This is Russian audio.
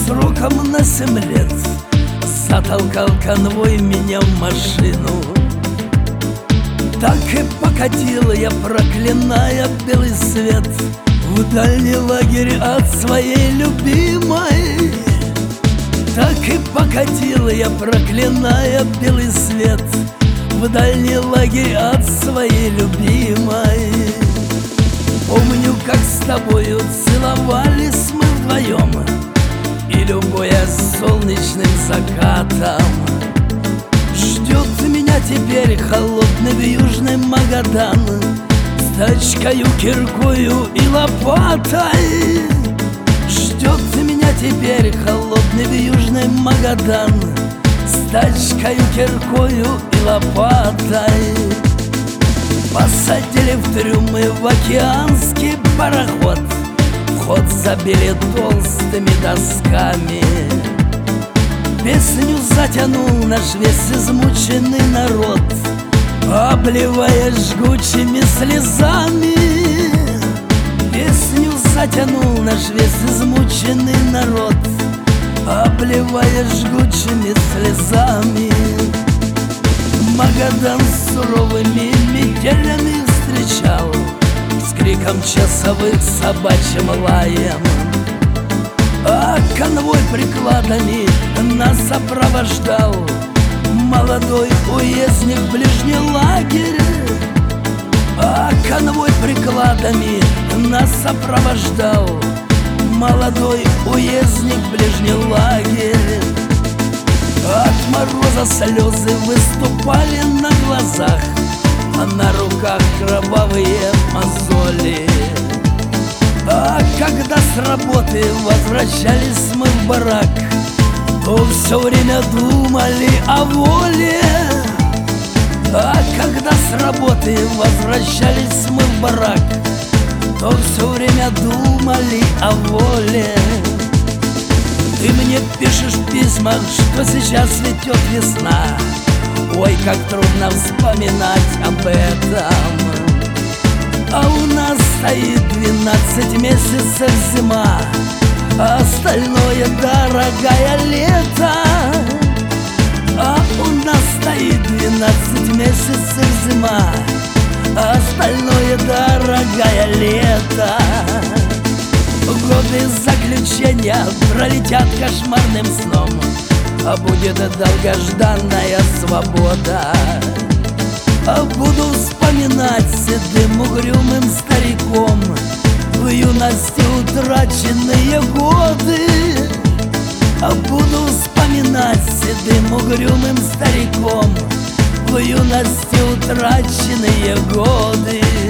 сроком на 7 лет затолкал конвой меня в машину. Так и покатила я, проклиная белый свет, в дальний лагерь от своей любимой. Так и покатила я, проклиная белый свет, в дальний лагерь от своей любимой. Помню, как с тобою целовались мы вдвоем, и любуя солнечным закатом. Ждет меня теперь холодный южный Магадан с тачкою, киркою и лопатой. Ждет меня теперь холодный южный Магадан с тачкою, киркою и лопатой. Посадили в трюмы в океанский пароход, вход забили толстыми досками. Песню затянул наш весь измученный народ, обливая жгучими слезами. Песню затянул наш весь измученный народ, обливая жгучими слезами. Магадан с суровыми метелями встречал, с криком часовых, собачьим лаем. А конвой прикладами нас сопровождал молодой уездник в ближний лагерь. А конвой прикладами нас сопровождал молодой уездник в ближний лагерь. От мороза слезы выступали на глазах, а на руках кровавые мозоли. А когда с работы возвращались мы в барак, то все время думали о воле. А когда с работы возвращались мы в барак, то все время думали о воле. Ты мне пишешь в письмах, что сейчас цветет весна. Ой, как трудно вспоминать об этом. А у нас стоит 12 месяцев зима, а остальное, дорогая, лето. А у нас стоит 12 месяцев зима, а остальное, дорогая, лето. Годы заключения пролетят кошмарным сном, а будет долгожданная свобода. А буду вспоминать седым угрюмым стариком в юности утраченные годы. А буду вспоминать седым угрюмым стариком в юности утраченные годы.